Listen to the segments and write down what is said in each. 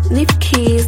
Leave keys.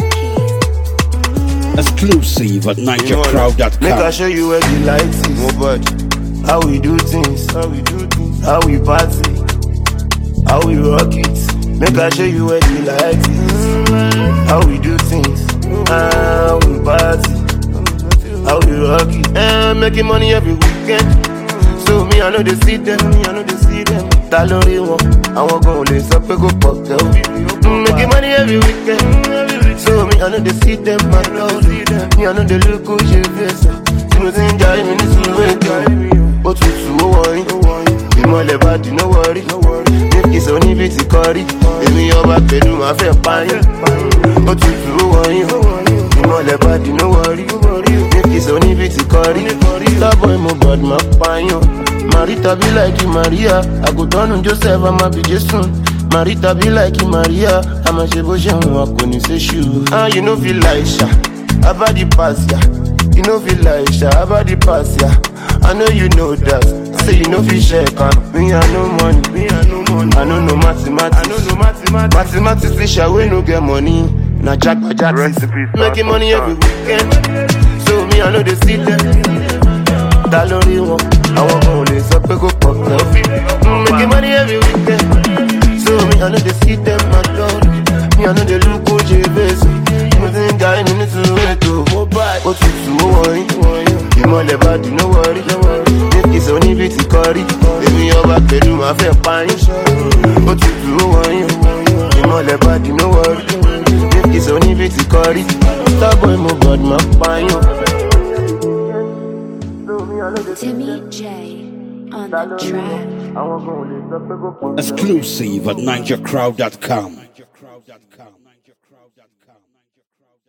Exclusive at NigerCrowd.com. Make I show you where the light is. How we do things. How we party. How we rock it. Make I show you where the light is. How we do things. How we party. How we rock it. Making money every weekend. So me I know they see them. Ta lórí wọn, àwọn gan ò lè sọ pé kò pọ̀ tẹ́ o. Making money every weekend. So me I know they see them, I know me I know they look who she face. Tí mo ti ń jayé mi ní sùúrù ètò. Ó tutù ó wọ̀nyí. Ìmọ̀lẹ̀ bá dì no worry. Ní kìsọ̀ níbi tí kọ́ rí. Èmi ọba pẹ̀lú máa fẹ́ pààyàn. Ó tutù ó wọ̀nyí. Ìmọ̀lẹ̀ bá dì no worry. Ní kìsọ̀ níbi tí kọ́ rí. Starboy mo bọ̀d máa pààyàn. Marita be like Maria. I go down on Joseph, I'm a be Jesus. Marita be like Maria. I'm a shebotion, I couldn't say shoe. You know feel like Sha, about the pass, yeah. You know feel like Sha, about the pass, yeah. I know you know that. Say you know feel shake, me I know money. I know no mathematics. Mathematics is Sha, we no get money. Na jack by jack, making money every weekend. So me I know they see them. Ta lórí wọn, àwọn kan ò lè sọ pé kò pọ̀ tẹ́ o. Making money every weekend. So me I know they see them, my lord. Me I know they look who she face. Mo ti ń jayé mi ní sùúrù ètò. Ó tutù ó wọ̀nyí. Ìmọ̀lẹ̀ bá dì no worry. Ní kìsọ̀ níbi tí kọ́ rí. Èmi ọba pẹ̀lú máa fẹ́ pààyàn. Ó tutù ó wọ̀nyí. Ìmọ̀lẹ̀ bá dì no worry. Ní kìsọ̀ níbi tí kọ́ rí. Starboy mo bọ̀d máa pààyàn. Timmy J on the track. Exclusive at NigerCrowd.com.